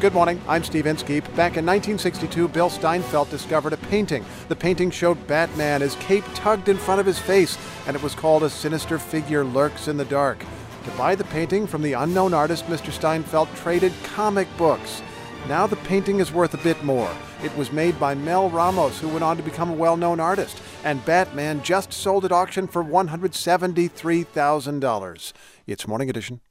Good morning, I'm Steve Inskeep. Back in 1962, Bill Steinfeld discovered a painting. The painting showed Batman, his cape tugged in front of his face, and it was called A Sinister Figure Lurks in the Dark. To buy the painting from the unknown artist, Mr. Steinfeld traded comic books. Now the painting is worth a bit more. It was made by Mel Ramos, who went on to become a well-known artist, and Batman just sold at auction for $173,000. It's Morning Edition.